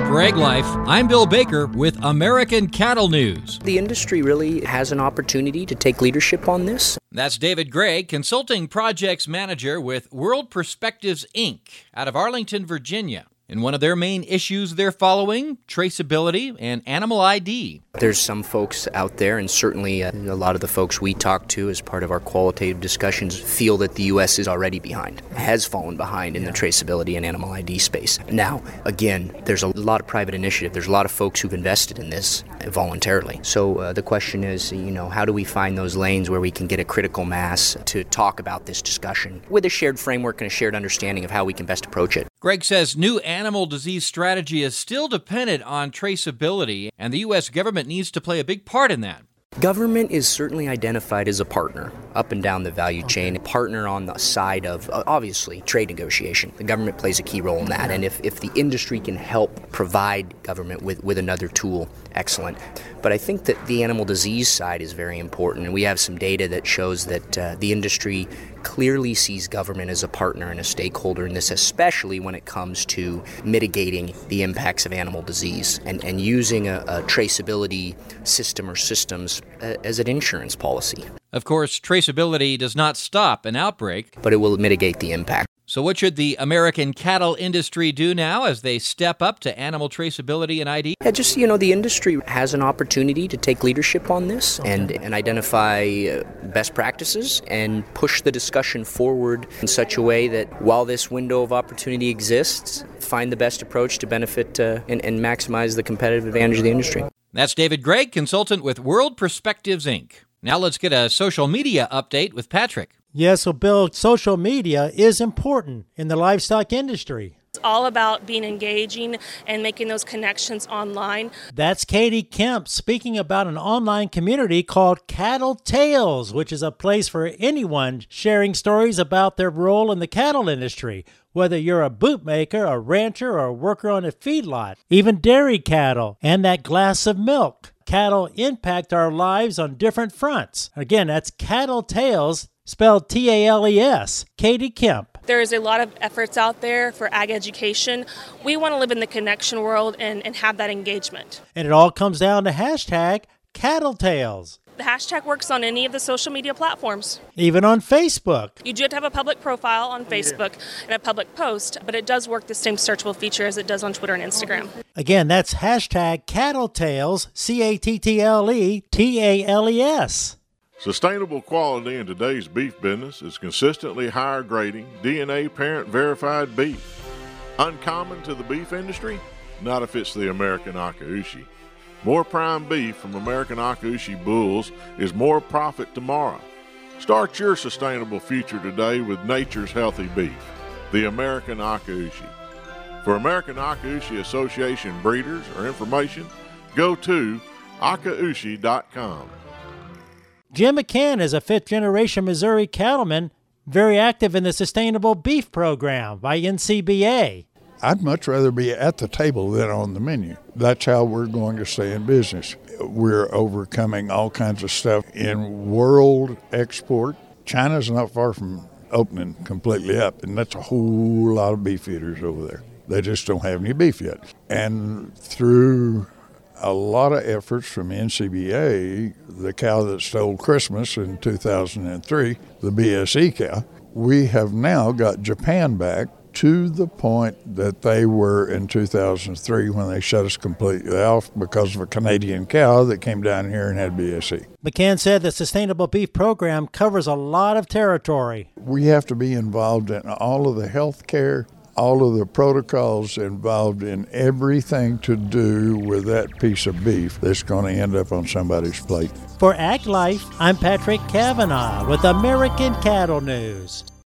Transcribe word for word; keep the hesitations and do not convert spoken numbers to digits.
For Ag Life, I'm Bill Baker with American Cattle News. The industry really has an opportunity to take leadership on this. That's David Gregg, Consulting Projects Manager with World Perspectives, Incorporated out of Arlington, Virginia. And one of their main issues they're following, traceability and animal I D. There's some folks out there, and certainly uh, a lot of the folks we talk to as part of our qualitative discussions feel that the U S is already behind, has fallen behind in the traceability and animal I D space. Now, again, there's a lot of private initiative. There's a lot of folks who've invested in this voluntarily. So uh, the question is, you know, how do we find those lanes where we can get a critical mass to talk about this discussion with a shared framework and a shared understanding of how we can best approach it? Gregg says new animal disease strategy is still dependent on traceability, and the U S government needs to play a big part in that. Government is certainly identified as a partner up and down the value chain, a partner on the side of, uh, obviously, trade negotiation. The government plays a key role in that, and if, if the industry can help provide government with, with another tool, excellent. But I think that the animal disease side is very important, and we have some data that shows that uh, the industry clearly sees government as a partner and a stakeholder in this, especially when it comes to mitigating the impacts of animal disease and, and using a, a traceability system or systems uh, as an insurance policy. Of course, traceability does not stop an outbreak, but it will mitigate the impact. So what should the American cattle industry do now as they step up to animal traceability and I D? Yeah, just, you know, the industry has an opportunity to take leadership on this okay. and, and identify uh, best practices and push the discussion forward in such a way that while this window of opportunity exists, find the best approach to benefit uh, and, and maximize the competitive advantage of the industry. That's David Gregg, consultant with World Perspectives, Incorporated. Now let's get a social media update with Patrick. Yes, so Bill, social media is important in the livestock industry. It's all about being engaging and making those connections online. That's Katie Kemp speaking about an online community called Cattle Tales, which is a place for anyone sharing stories about their role in the cattle industry, whether you're a bootmaker, a rancher, or a worker on a feedlot, even dairy cattle, and that glass of milk. Cattle impact our lives on different fronts. Again, that's Cattle Tales, spelled T A L E S, Katie Kemp. There is a lot of efforts out there for ag education. We want to live in the connection world and, and have that engagement. And it all comes down to hashtag Cattle Tales. The hashtag works on any of the social media platforms. Even on Facebook. You do have to have a public profile on Facebook and a public post, but it does work the same searchable feature as it does on Twitter and Instagram. Again, that's hashtag Cattle Tales, C A T T L E T A L E S. Sustainable quality in today's beef business is consistently higher grading, D N A parent verified beef. Uncommon to the beef industry? Not if it's the American Akaushi. More prime beef from American Akaushi bulls is more profit tomorrow. Start your sustainable future today with nature's healthy beef, the American Akaushi. For American Akaushi Association breeders or information, go to akaushi dot com. Jim McCann is a fifth-generation Missouri cattleman, very active in the Sustainable Beef Program by N C B A. I'd much rather be at the table than on the menu. That's how we're going to stay in business. We're overcoming all kinds of stuff in world export. China's not far from opening completely up, and that's a whole lot of beef eaters over there. They just don't have any beef yet. And through a lot of efforts from N C B A, the cow that stole Christmas in two thousand three, the B S E cow, we have now got Japan back to the point that they were in two thousand three when they shut us completely off because of a Canadian cow that came down here and had B S E. McCann said the Sustainable Beef Program covers a lot of territory. We have to be involved in all of the health care, all of the protocols involved in everything to do with that piece of beef that's going to end up on somebody's plate. For Ag Life, I'm Patrick Cavanaugh with American Cattle News.